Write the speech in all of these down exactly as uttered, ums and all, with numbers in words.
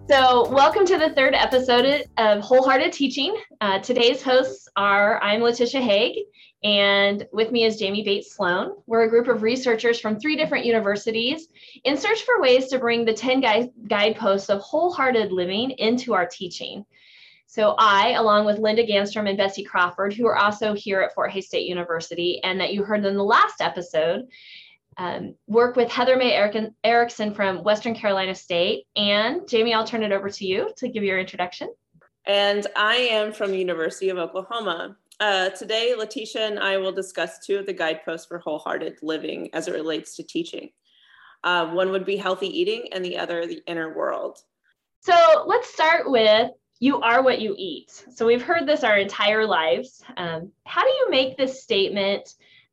So, welcome to the third episode of Wholehearted Teaching. Uh, today's hosts are I'm Letitia Haig, and with me is Jamie Bates Sloan. We're a group of researchers from three different universities in search for ways to bring the ten guide, guideposts of wholehearted living into our teaching. So I, along with Linda Ganstrom and Betsy Crawford, who are also here at Fort Hays State University, and that you heard in the last episode, Um, work with Heather May Erickson from Western Carolina State. And Jamie, I'll turn it over to you to give your introduction. And I am from the University of Oklahoma. Uh, today, Letitia and I will discuss two of the guideposts for wholehearted living as it relates to teaching. Uh, one would be healthy eating and the other, the inner world. So let's start with you are what you eat. So we've heard this our entire lives. Um, how do you make this statement?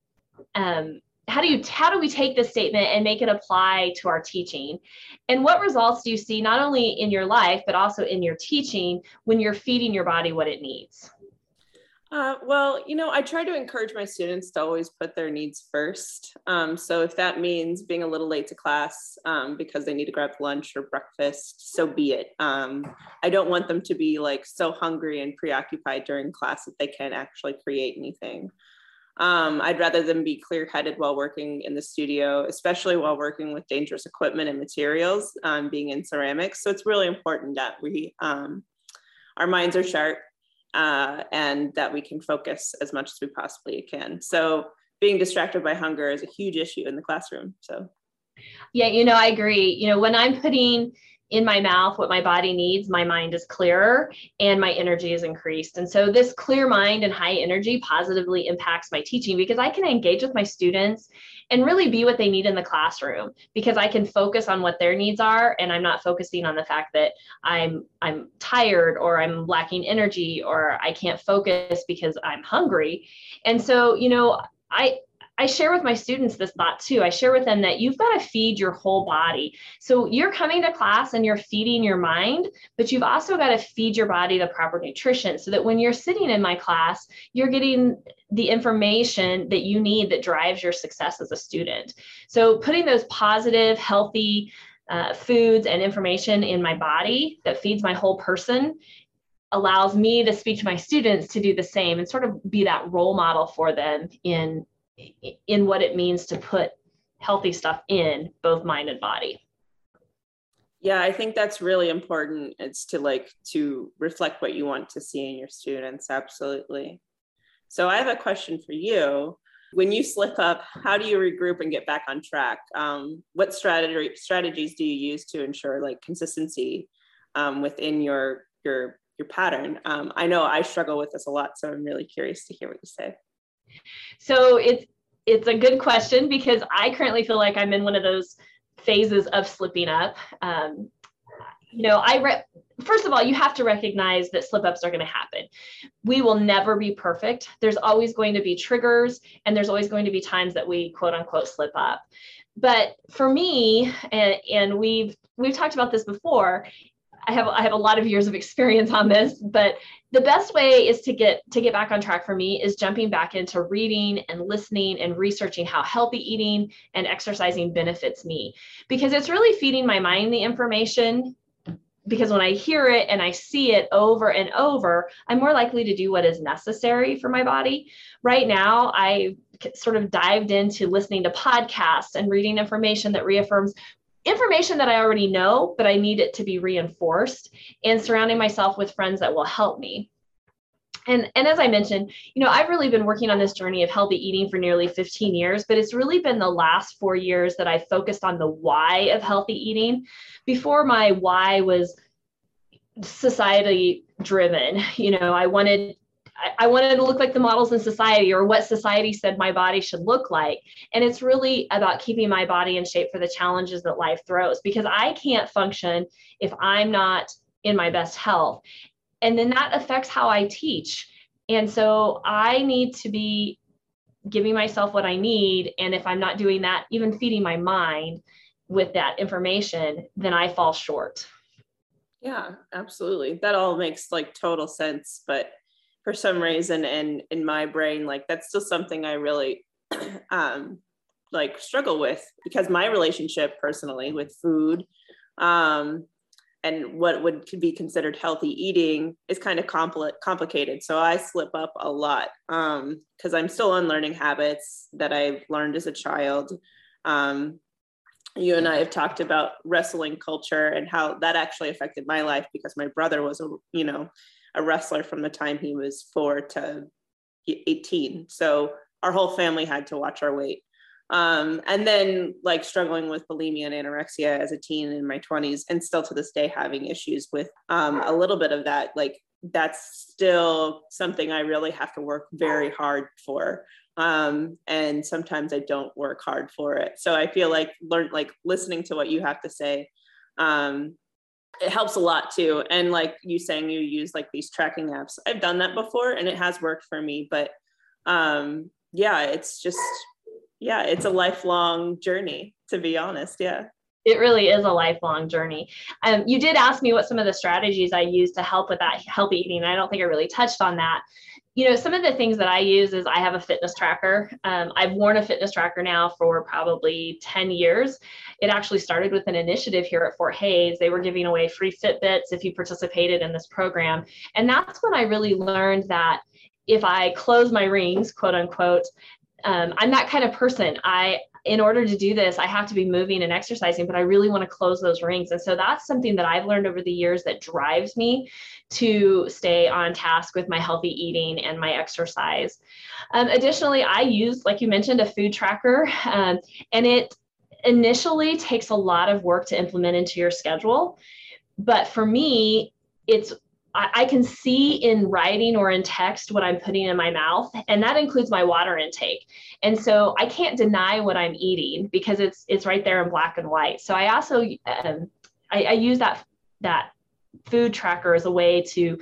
Um, How do you, how do we take this statement and make it apply to our teaching? And what results do you see not only in your life, but also in your teaching when you're feeding your body what it needs? Uh, well, you know, I try to encourage my students to always put their needs first. Um, so if that means being a little late to class um, because they need to grab lunch or breakfast, so be it. Um, I don't want them to be like so hungry and preoccupied during class that they can't actually create anything. Um, I'd rather them be clear-headed while working in the studio, especially while working with dangerous equipment and materials, um, being in ceramics. So it's really important that we, um, our minds are sharp uh, and that we can focus as much as we possibly can. So being distracted by hunger is a huge issue in the classroom. So, yeah, you know, I agree. You know, when I'm putting in my mouth what my body needs, my mind is clearer and my energy is increased. And so this clear mind and high energy positively impacts my teaching because I can engage with my students and really be what they need in the classroom because I can focus on what their needs are and I'm not focusing on the fact that I'm I'm tired or I'm lacking energy or I can't focus because I'm hungry. And so, you know, I I share with my students this thought too. I share with them that you've got to feed your whole body. So you're coming to class and you're feeding your mind, but you've also got to feed your body the proper nutrition so that when you're sitting in my class, you're getting the information that you need that drives your success as a student. So putting those positive, healthy uh, foods and information in my body that feeds my whole person allows me to speak to my students to do the same and sort of be that role model for them in in what it means to put healthy stuff in both mind and body. Yeah, I think that's really important. It's to like to reflect what you want to see in your students. Absolutely. So I have a question for you. When you slip up, how do you regroup and get back on track? Um, what strategy strategies do you use to ensure like consistency um, within your your your pattern? Um, I know I struggle with this a lot, so I'm really curious to hear what you say. So it's it's a good question because I currently feel like I'm in one of those phases of slipping up. Um, you know, I re- first of all, you have to recognize that slip ups are going to happen. We will never be perfect. There's always going to be triggers, and there's always going to be times that we quote unquote slip up. But for me, and, and we've we've talked about this before. I have I have a lot of years of experience on this, but the best way is to get to get back on track for me is jumping back into reading and listening and researching how healthy eating and exercising benefits me, because it's really feeding my mind the information. Because when I hear it and I see it over and over, I'm more likely to do what is necessary for my body. Right now, I sort of dived into listening to podcasts and reading information that reaffirms information that I already know, but I need it to be reinforced, and surrounding myself with friends that will help me. And, and as I mentioned, you know, I've really been working on this journey of healthy eating for nearly fifteen years, but it's really been the last four years that I focused on the why of healthy eating. Before, my why was society driven. You know, I wanted I wanted to look like the models in society or what society said my body should look like. And it's really about keeping my body in shape for the challenges that life throws, because I can't function if I'm not in my best health. And then that affects how I teach. And so I need to be giving myself what I need. And if I'm not doing that, even feeding my mind with that information, then I fall short. Yeah, absolutely. That all makes like total sense. But for some reason in, in my brain, like that's still something I really um, like struggle with, because my relationship personally with food um, and what would be considered healthy eating is kind of compl- complicated. So I slip up a lot um, because I'm still unlearning habits that I learned as a child. Um, you and I have talked about wrestling culture and how that actually affected my life because my brother was a, you know, a wrestler from the time he was four to eighteen. So our whole family had to watch our weight. Um, and then like struggling with bulimia and anorexia as a teen in my twenties, and still to this day having issues with um, a little bit of that. Like that's still something I really have to work very hard for. Um, and sometimes I don't work hard for it. So I feel like learn, like listening to what you have to say, um, it helps a lot too. And like you saying you use like these tracking apps, I've done that before and it has worked for me, but um, yeah, it's just, yeah, it's a lifelong journey, to be honest. Yeah. It really is a lifelong journey. Um, you did ask me what some of the strategies I use to help with that healthy eating. I don't think I really touched on that. You know, some of the things that I use is I have a fitness tracker. Um, I've worn a fitness tracker now for probably ten years. It actually started with an initiative here at Fort Hays. They were giving away free Fitbits if you participated in this program. And that's when I really learned that if I close my rings, quote unquote, um, I'm that kind of person. I, in order to do this, I have to be moving and exercising, but I really want to close those rings. And so that's something that I've learned over the years that drives me to stay on task with my healthy eating and my exercise. Um, additionally, I use, like you mentioned, a food tracker, um, and it initially takes a lot of work to implement into your schedule. But for me, it's I can see in writing or in text what I'm putting in my mouth, and that includes my water intake. And so I can't deny what I'm eating because it's it's right there in black and white. So I also um, I, I use that that food tracker as a way to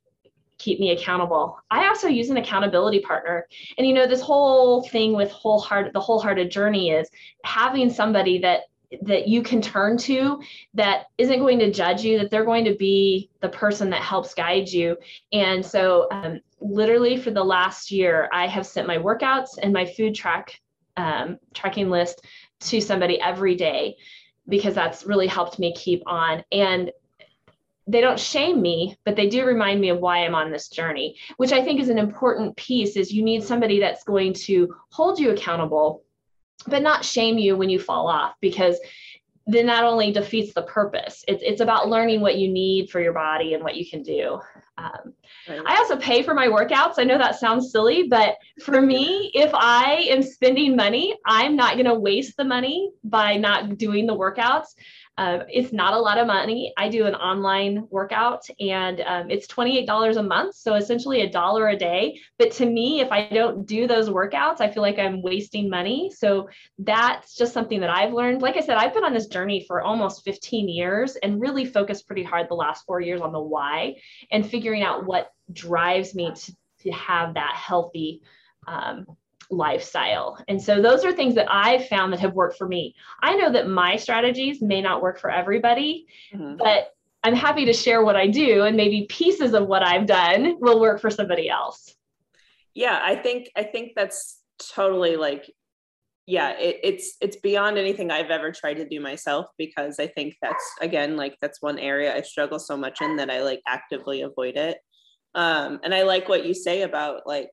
keep me accountable. I also use an accountability partner. And you know, this whole thing with wholehearted the wholehearted journey is having somebody that that you can turn to that isn't going to judge you, that they're going to be the person that helps guide you. And so um, literally for the last year, I have sent my workouts and my food track um, tracking list to somebody every day because that's really helped me keep on. And they don't shame me, but they do remind me of why I'm on this journey, which I think is an important piece. Is you need somebody that's going to hold you accountable but not shame you when you fall off, because then that only defeats the purpose. It's, it's about learning what you need for your body and what you can do. Um, right. I also pay for my workouts. I know that sounds silly, but for me, if I am spending money, I'm not going to waste the money by not doing the workouts. Uh, it's not a lot of money. I do an online workout and um, it's twenty-eight dollars a month. So essentially a dollar a day. But to me, if I don't do those workouts, I feel like I'm wasting money. So that's just something that I've learned. Like I said, I've been on this journey for almost fifteen years and really focused pretty hard the last four years on the why and figuring out what drives me to, to have that healthy um, lifestyle. And so those are things that I've found that have worked for me. I know that my strategies may not work for everybody, mm-hmm. but I'm happy to share what I do, and maybe pieces of what I've done will work for somebody else. Yeah, I think, I think that's totally like, yeah, it, it's, it's beyond anything I've ever tried to do myself, because I think that's, again, like that's one area I struggle so much in that I like actively avoid it. Um, and I like what you say about like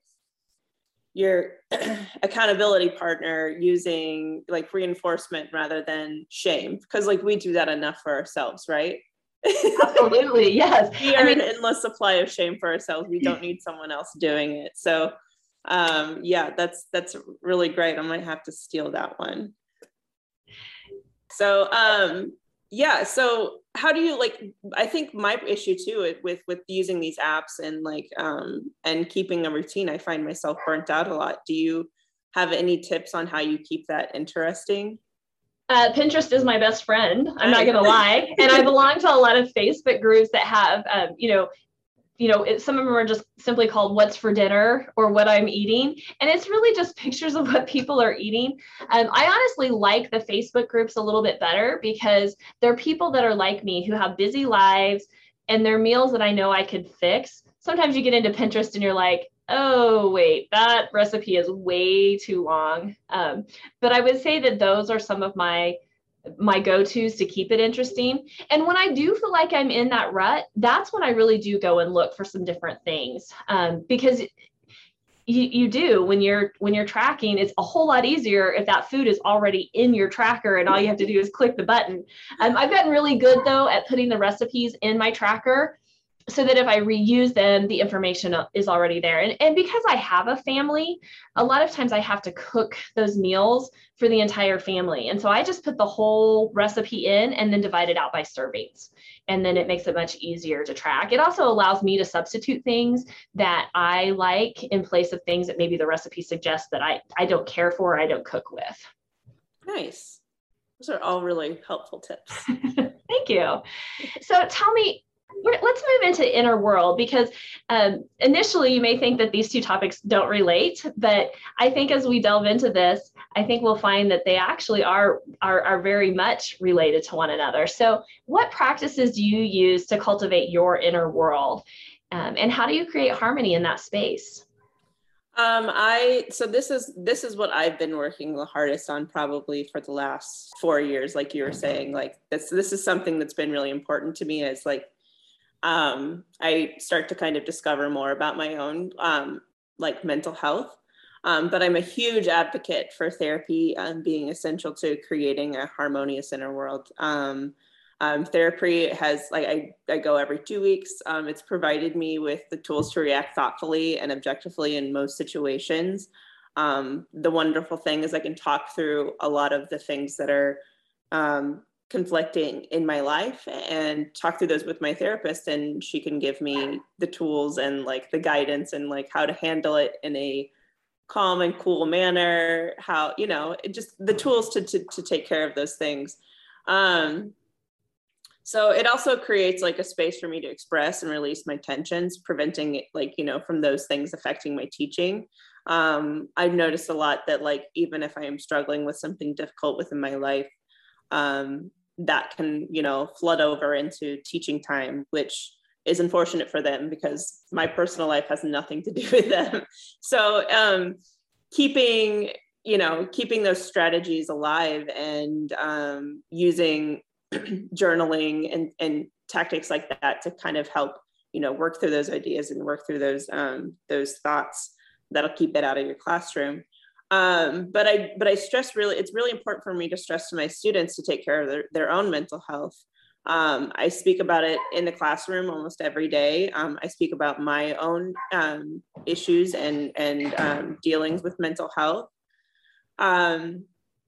your accountability partner using like reinforcement rather than shame, because like we do that enough for ourselves, right? Absolutely, yes. We are I mean, an endless supply of shame for ourselves. We don't need someone else doing it. So um, yeah, that's that's really great. I might have to steal that one. So um, yeah, so how do you like, I think my issue too with with using these apps and like um and keeping a routine, I find myself burnt out a lot. Do you have any tips on how you keep that interesting? Uh, Pinterest is my best friend. I'm not going to lie. And I belong to a lot of Facebook groups that have, um, you know, you know, it, some of them are just simply called "What's for Dinner" or "What I'm Eating," and it's really just pictures of what people are eating. Um, I honestly like the Facebook groups a little bit better because they're people that are like me who have busy lives and they're meals that I know I could fix. Sometimes you get into Pinterest and you're like, oh, wait, that recipe is way too long. Um, but I would say that those are some of my my go-tos to keep it interesting. And when I do feel like I'm in that rut, that's when I really do go and look for some different things. Um, because you, you do when you're when you're tracking, it's a whole lot easier if that food is already in your tracker and all you have to do is click the button. Um, I've gotten really good though at putting the recipes in my tracker so that if I reuse them, the information is already there. And, and because I have a family, a lot of times I have to cook those meals for the entire family. And so I just put the whole recipe in and then divide it out by servings. And then it makes it much easier to track. It also allows me to substitute things that I like in place of things that maybe the recipe suggests that I, I don't care for, or I don't cook with. Nice. Those are all really helpful tips. Thank you. So tell me, let's move into inner world, because um, initially you may think that these two topics don't relate, but I think as we delve into this, I think we'll find that they actually are, are, are very much related to one another. So what practices do you use to cultivate your inner world? Um, and how do you create harmony in that space? Um, I, so this is, this is what I've been working the hardest on probably for the last four years. Like you were saying, like this, this is something that's been really important to me, as like, um, I start to kind of discover more about my own, um, like mental health. Um, but I'm a huge advocate for therapy um, being essential to creating a harmonious inner world. Um, um, therapy has, like, I, I go every two weeks. Um, it's provided me with the tools to react thoughtfully and objectively in most situations. Um, the wonderful thing is I can talk through a lot of the things that are um, conflicting in my life and talk through those with my therapist, and she can give me the tools and like the guidance and like how to handle it in a calm and cool manner, how, you know, it just the tools to, to, to take care of those things. Um, so it also creates like a space for me to express and release my tensions, preventing it, like, you know, from those things affecting my teaching. Um, I've noticed a lot that like, even if I am struggling with something difficult within my life, um, that can, you know, flood over into teaching time, which is unfortunate for them because my personal life has nothing to do with them. So um, keeping, you know, keeping those strategies alive and um, using journaling and, and tactics like that to kind of help, you know, work through those ideas and work through those, um, those thoughts that'll keep it out of your classroom. Um, but I, but I stress really, it's really important for me to stress to my students to take care of their, their own mental health. Um, I speak about it in the classroom almost every day. Um, I speak about my own um, issues and, and um, dealings with mental health. Um,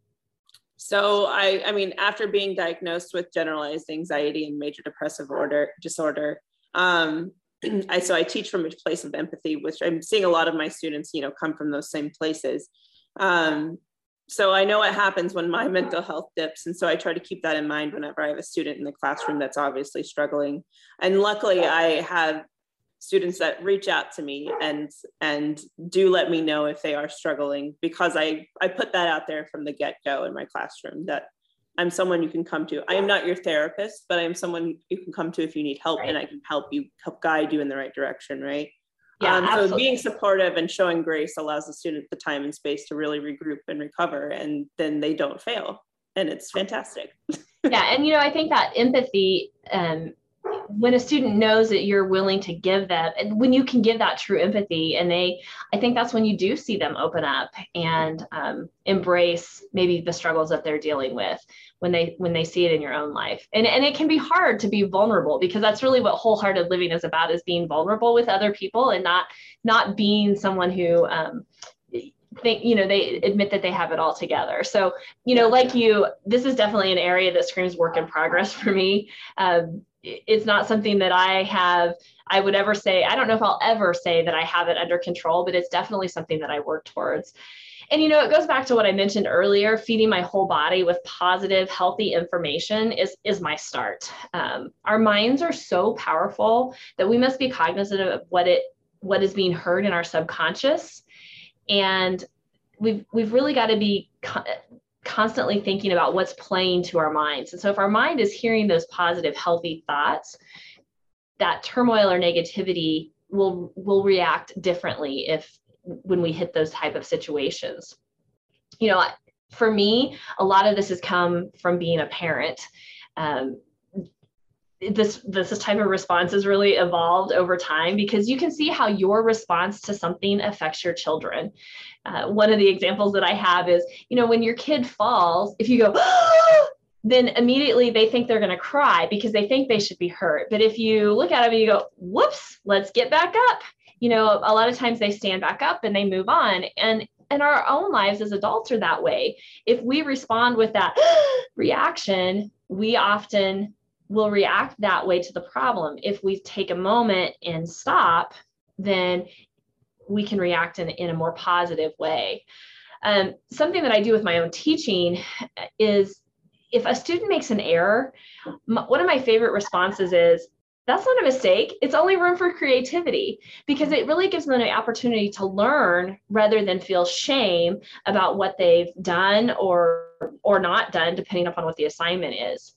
so I, I mean, after being diagnosed with generalized anxiety and major depressive order disorder, um, I, so I teach from a place of empathy, which I'm seeing a lot of my students, you know, come from those same places. Um, so I know what happens when my mental health dips. And so I try to keep that in mind whenever I have a student in the classroom that's obviously struggling. And luckily I have students that reach out to me and, and do let me know if they are struggling, because I, I put that out there from the get-go in my classroom, that I'm someone you can come to. I am not your therapist, but I am someone you can come to if you need help, right? And I can help you, help guide you in the right direction, right? Yeah, um, so being supportive and showing grace allows the student the time and space to really regroup and recover, and then they don't fail. And it's fantastic. Yeah, and you know, I think that empathy, um, when a student knows that you're willing to give them, and when you can give that true empathy, and they, I think that's when you do see them open up and um, embrace maybe the struggles that they're dealing with when they when they see it in your own life. And, and it can be hard to be vulnerable, because that's really what wholehearted living is about, is being vulnerable with other people and not not being someone who um, think, you know, they admit that they have it all together. So, you know, like you, this is definitely an area that screams work in progress for me. Um, it's not something that I have, I would ever say, I don't know if I'll ever say that I have it under control, but it's definitely something that I work towards. And, you know, it goes back to what I mentioned earlier, feeding my whole body with positive, healthy information is, is my start. Um, our minds are so powerful that we must be cognizant of what it, what is being heard in our subconscious. And we've, we've really got to be co- constantly thinking about what's playing to our minds. And so if our mind is hearing those positive, healthy thoughts, that turmoil or negativity will, will react differently if, when we hit those type of situations. You know, for me, a lot of this has come from being a parent. Um, this this type of response has really evolved over time because you can see how your response to something affects your children. Uh, one of the examples that I have is, you know, when your kid falls, if you go, then immediately they think they're going to cry because they think they should be hurt. But if you look at them and you go, whoops, let's get back up. You know, a lot of times they stand back up and they move on. And and our own lives as adults are that way. If we respond with that reaction, we often will react that way to the problem. If we take a moment and stop, then we can react in, in a more positive way. Um, something that I do with my own teaching is if a student makes an error, my, one of my favorite responses is, that's not a mistake. It's only room for creativity, because it really gives them an opportunity to learn rather than feel shame about what they've done or, or not done, depending upon what the assignment is.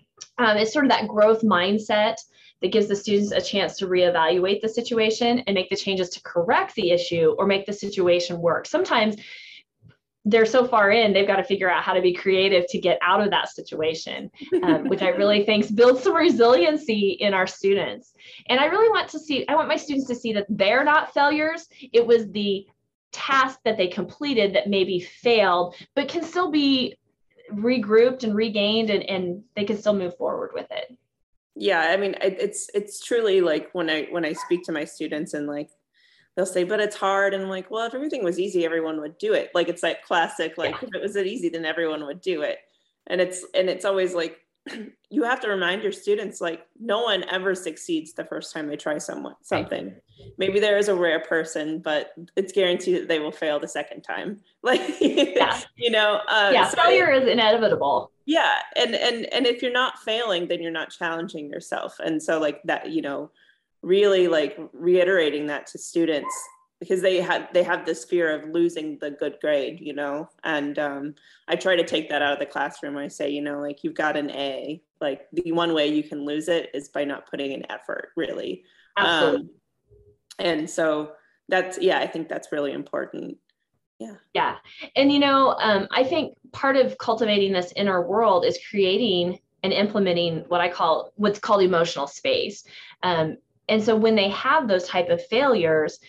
Um, it's sort of that growth mindset that gives the students a chance to reevaluate the situation and make the changes to correct the issue or make the situation work. Sometimes they're so far in, they've got to figure out how to be creative to get out of that situation, um, which I really think builds some resiliency in our students. And I really want to see, I want my students to see that they're not failures. It was the task that they completed that maybe failed, but can still be regrouped and regained, and, and they can still move forward with it. Yeah, I mean, it's it's truly like when I when I speak to my students and like they'll say, but it's hard. And I'm like, well, if everything was easy, everyone would do it. Like, it's like classic, like yeah. If it was that easy, then everyone would do it. And it's, and it's always like, you have to remind your students, like, no one ever succeeds the first time they try someone, something. Right. Maybe there is a rare person, but it's guaranteed that they will fail the second time. Like, yeah. you know, uh, yeah, so failure is inevitable. Yeah. And, and, and if you're not failing, then you're not challenging yourself. And so like that, you know, really like reiterating that to students, because they have they have this fear of losing the good grade, you know, and um, I try to take that out of the classroom. I say, you know, like, you've got an A, like the one way you can lose it is by not putting in effort, really. Absolutely. Um, and so that's, yeah, I think that's really important. Yeah. Yeah. And, you know, um, I think part of cultivating this inner world is creating and implementing what I call what's called emotional space. Um, And so when they have those type of failures,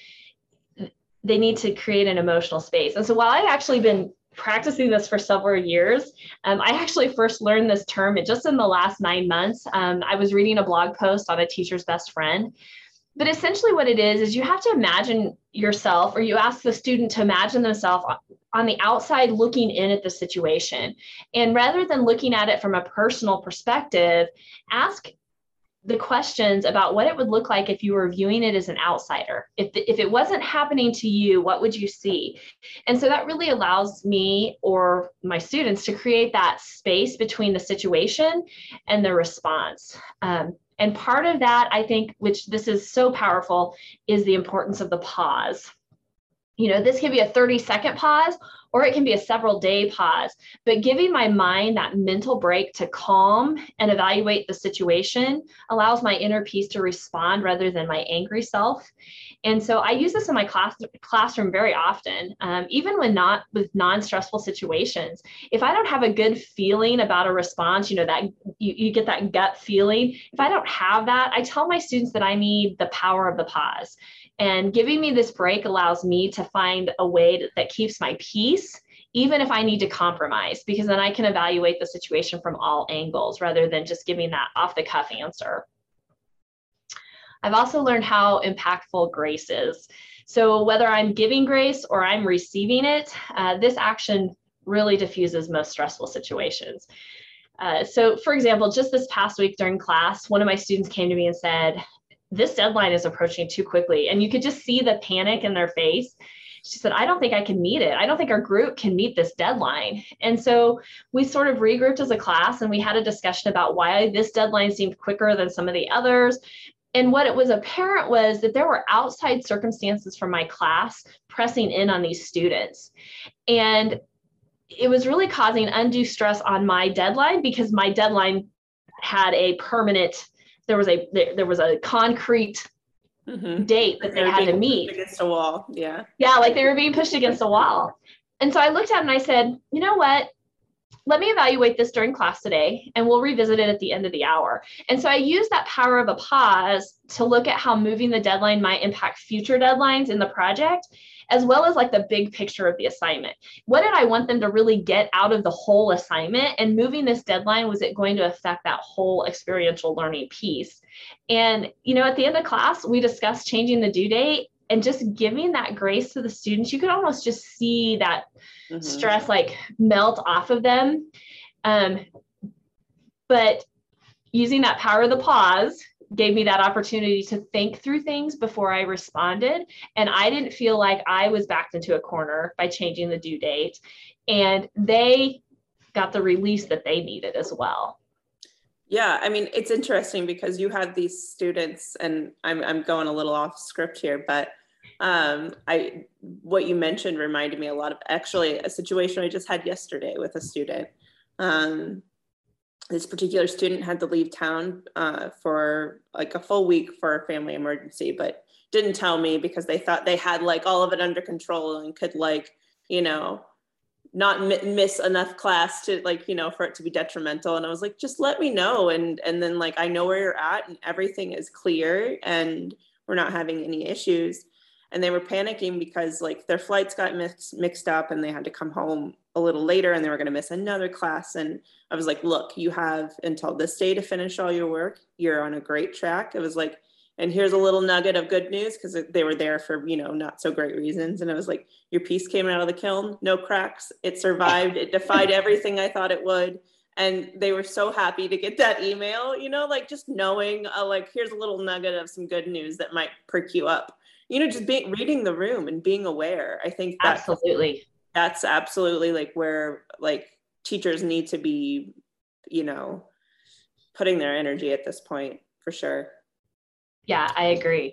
they need to create an emotional space. And so while I've actually been practicing this for several years, um, I actually first learned this term just in the last nine months. Um, I was reading a blog post on A Teacher's Best Friend. But essentially what it is, is you have to imagine yourself, or you ask the student to imagine themselves on the outside looking in at the situation. And rather than looking at it from a personal perspective, ask the questions about what it would look like if you were viewing it as an outsider. If, the, if it wasn't happening to you, what would you see? And so that really allows me or my students to create that space between the situation and the response. Um, and part of that, I think, which this is so powerful, is the importance of the pause. You know, this can be a thirty second pause, or it can be a several day pause, but giving my mind that mental break to calm and evaluate the situation allows my inner peace to respond rather than my angry self. And so I use this in my class, classroom very often, um, even when not with non-stressful situations. If I don't have a good feeling about a response, you know, that you, you get that gut feeling. If I don't have that, I tell my students that I need the power of the pause. And giving me this break allows me to find a way to, that keeps my peace, even if I need to compromise, because then I can evaluate the situation from all angles rather than just giving that off the cuff answer. I've also learned how impactful grace is. So whether I'm giving grace or I'm receiving it, uh, this action really diffuses most stressful situations. Uh, so for example, just this past week during class, one of my students came to me and said, this deadline is approaching too quickly. And you could just see the panic in their face. She said, I don't think I can meet it. I don't think our group can meet this deadline. And so we sort of regrouped as a class, and we had a discussion about why this deadline seemed quicker than some of the others. And what it was apparent was that there were outside circumstances from my class pressing in on these students. And it was really causing undue stress on my deadline, because my deadline had a permanent There was a there, there was a concrete mm-hmm. date that they, they had to meet against a wall. Yeah. Yeah, like they were being pushed against a wall. and so I looked at it and I said, you know what? Let me evaluate this during class today, and we'll revisit it at the end of the hour. And so I used that power of a pause to look at how moving the deadline might impact future deadlines in the project, as well as like the big picture of the assignment. What did I want them to really get out of the whole assignment? And moving this deadline, was it going to affect that whole experiential learning piece? And, you know, at the end of class, we discussed changing the due date and just giving that grace to the students. You could almost just see that mm-hmm. stress like melt off of them. Um, but using that power of the pause gave me that opportunity to think through things before I responded. And I didn't feel like I was backed into a corner by changing the due date. And they got the release that they needed as well. Yeah, I mean, it's interesting because you had these students, and I'm I'm going a little off script here, but um, I what you mentioned reminded me a lot of actually a situation I just had yesterday with a student. Um, this particular student had to leave town uh, for like a full week for a family emergency, but didn't tell me because they thought they had like all of it under control and could like, you know, not m- miss enough class to like, you know, for it to be detrimental. And I was like, just let me know. And, and then like, I know where you're at and everything is clear and we're not having any issues. And they were panicking because like their flights got mix- mixed up and they had to come home a little later and they were going to miss another class. And I was like, look, you have until this day to finish all your work. You're on a great track. It was like, and here's a little nugget of good news because they were there for, you know, not so great reasons. And it was like, your piece came out of the kiln, no cracks. It survived. It defied everything I thought it would. And they were so happy to get that email, you know, like just knowing uh, like, here's a little nugget of some good news that might perk you up, you know, just being, reading the room and being aware. I think that's, absolutely. That's absolutely like where like teachers need to be, you know, putting their energy at this point for sure. Yeah, I agree.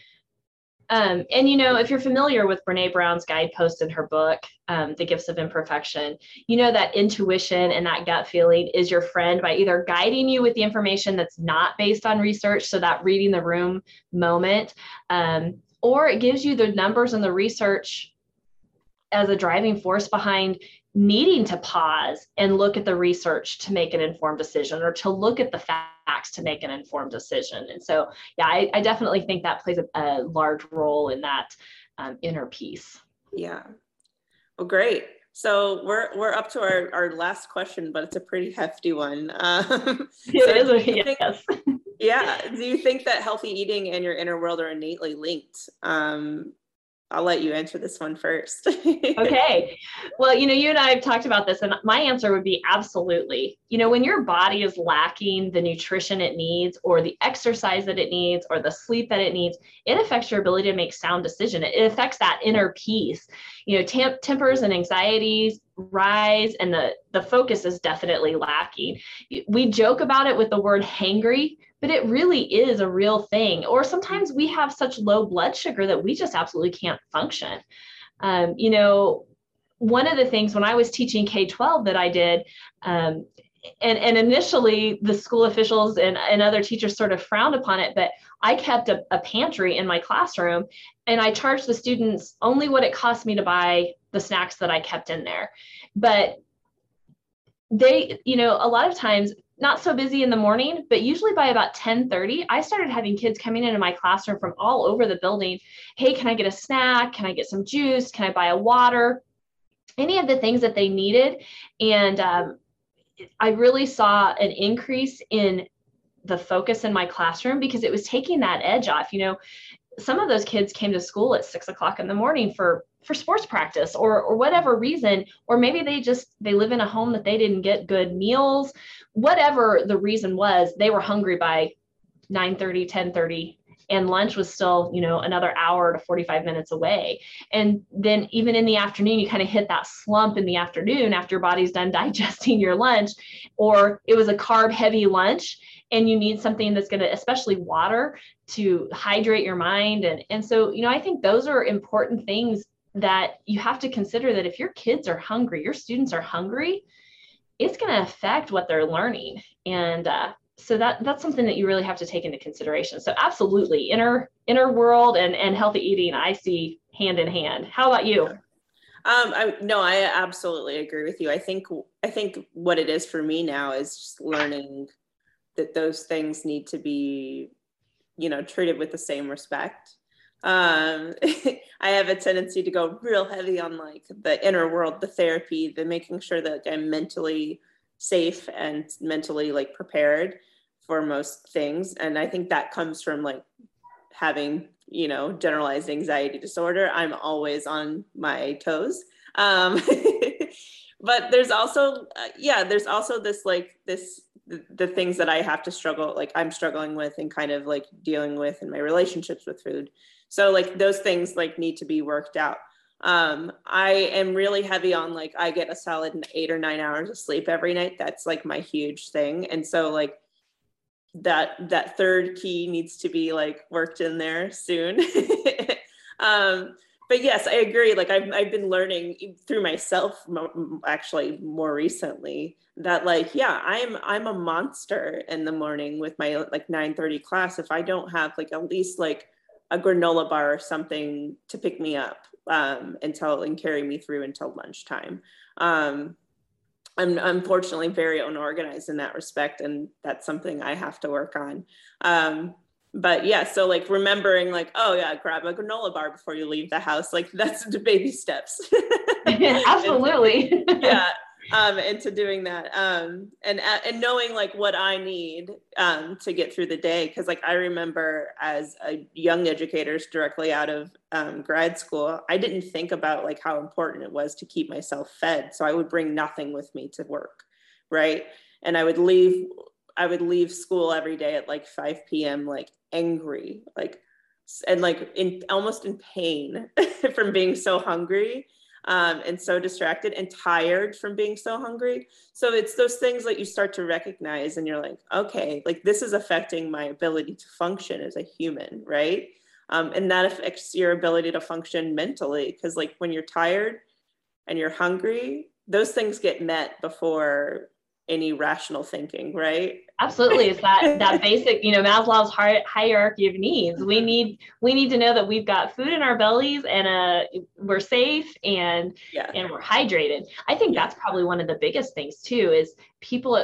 Um, and, you know, if you're familiar with Brene Brown's guidepost in her book, um, The Gifts of Imperfection, you know that intuition and that gut feeling is your friend by either guiding you with the information that's not based on research, so that reading the room moment, um, or it gives you the numbers and the research as a driving force behind needing to pause and look at the research to make an informed decision, or to look at the facts to make an informed decision. And so, yeah, I, I definitely think that plays a, a large role in that um, inner peace. Yeah. Well, great. So we're we're up to our, our last question, but it's a pretty hefty one. Um, it so is, think, yes. Yeah. Do you think that healthy eating and your inner world are innately linked? Um, I'll let you answer this one first. Okay. Well, you know, you and I have talked about this, and my answer would be absolutely. You know, when your body is lacking the nutrition it needs, or the exercise that it needs, or the sleep that it needs, it affects your ability to make sound decision. It affects that inner peace. You know, temp- tempers and anxieties rise, and the, the focus is definitely lacking. We joke about it with the word hangry, but it really is a real thing. Or sometimes we have such low blood sugar that we just absolutely can't function. Um, you know, one of the things when I was teaching K twelve that I did, um, and, and initially the school officials and, and other teachers sort of frowned upon it, but I kept a, a pantry in my classroom, and I charged the students only what it cost me to buy the snacks that I kept in there. But they, you know, a lot of times, not so busy in the morning, but usually by about ten thirty, I started having kids coming into my classroom from all over the building. Hey, can I get a snack? Can I get some juice? Can I buy a water? Any of the things that they needed. And um, I really saw an increase in the focus in my classroom because it was taking that edge off. You know, some of those kids came to school at six o'clock in the morning for for sports practice or or whatever reason, or maybe they just they live in a home that they didn't get good meals, whatever the reason was. They were hungry by nine thirty, ten thirty, and lunch was still, you know, another hour to forty-five minutes away. And then even in the afternoon, you kind of hit that slump in the afternoon after your body's done digesting your lunch, or it was a carb heavy lunch and you need something that's going to, especially water, to hydrate your mind. And, and so, you know, I think those are important things that you have to consider, that if your kids are hungry, your students are hungry, it's going to affect what they're learning. And uh, so that that's something that you really have to take into consideration. So absolutely, inner inner world and, and healthy eating, I see hand in hand. How about you? Um, I, no, I absolutely agree with you. I think, I think what it is for me now is just learning that those things need to be, you know, treated with the same respect. Um, I have a tendency to go real heavy on like the inner world, the therapy, the making sure that I'm mentally safe and mentally like prepared for most things. And I think that comes from like having, you know, generalized anxiety disorder. I'm always on my toes. Um, but there's also, uh, yeah, there's also this, like this, the, the things that I have to struggle, like I'm struggling with and kind of like dealing with in my relationships with food. So like those things like need to be worked out. Um, I am really heavy on like, I get a solid eight or nine hours of sleep every night. That's like my huge thing. And so like, that that third key needs to be like worked in there soon. um but yes, I agree. Like I've, I've been learning through myself actually more recently that like, yeah, i'm i'm a monster in the morning with my like nine thirty class if I don't have like at least like a granola bar or something to pick me up um until and carry me through until lunchtime. um I'm unfortunately very unorganized in that respect, and that's something I have to work on. Um, but yeah, so like remembering like, oh yeah, grab a granola bar before you leave the house. Like that's the baby steps. Absolutely. Yeah. Um, into doing that. Um, and, and knowing like what I need um, to get through the day. Cause like, I remember as a young educator directly out of um, grad school, I didn't think about like how important it was to keep myself fed. So I would bring nothing with me to work. Right. And I would leave, I would leave school every day at like five p.m. like angry, like, and like in almost in pain from being so hungry. Um, and so distracted and tired from being so hungry. So it's those things that you start to recognize and you're like, okay, like this is affecting my ability to function as a human, right? Um, and that affects your ability to function mentally. Because like when you're tired and you're hungry, those things get met before any rational thinking, right? Absolutely. It's that that basic, you know, Maslow's hierarchy of needs. We need we need to know that we've got food in our bellies and uh we're safe and yeah. and we're hydrated. I think yeah. that's probably one of the biggest things too, is people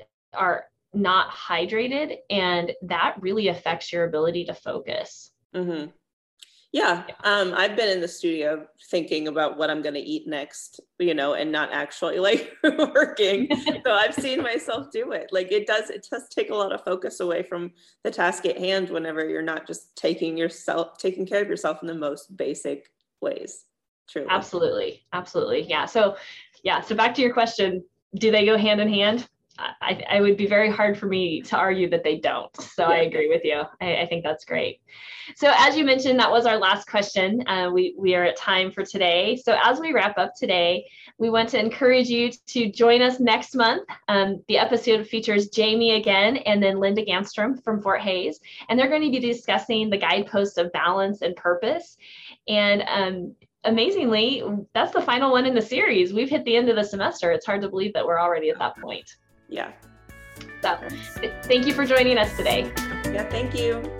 are not hydrated, and that really affects your ability to focus. Mm-hmm. Yeah. Um, I've been in the studio thinking about what I'm going to eat next, you know, and not actually like working. So I've seen myself do it. Like it does, it does take a lot of focus away from the task at hand whenever you're not just taking yourself, taking care of yourself in the most basic ways. Truly. Absolutely. Absolutely. Yeah. So, yeah. So back to your question, do they go hand in hand? I, I would be very hard for me to argue that they don't. So yeah. I agree with you. I, I think that's great. So as you mentioned, that was our last question. Uh, we, we are at time for today. So as we wrap up today, we want to encourage you to join us next month. Um, the episode features Jamie again, and then Linda Gamstrom from Fort Hays. And they're going to be discussing the guideposts of balance and purpose. And um, amazingly, that's the final one in the series. We've hit the end of the semester. It's hard to believe that we're already at that point. Yeah. So thank you for joining us today. Yeah, thank you.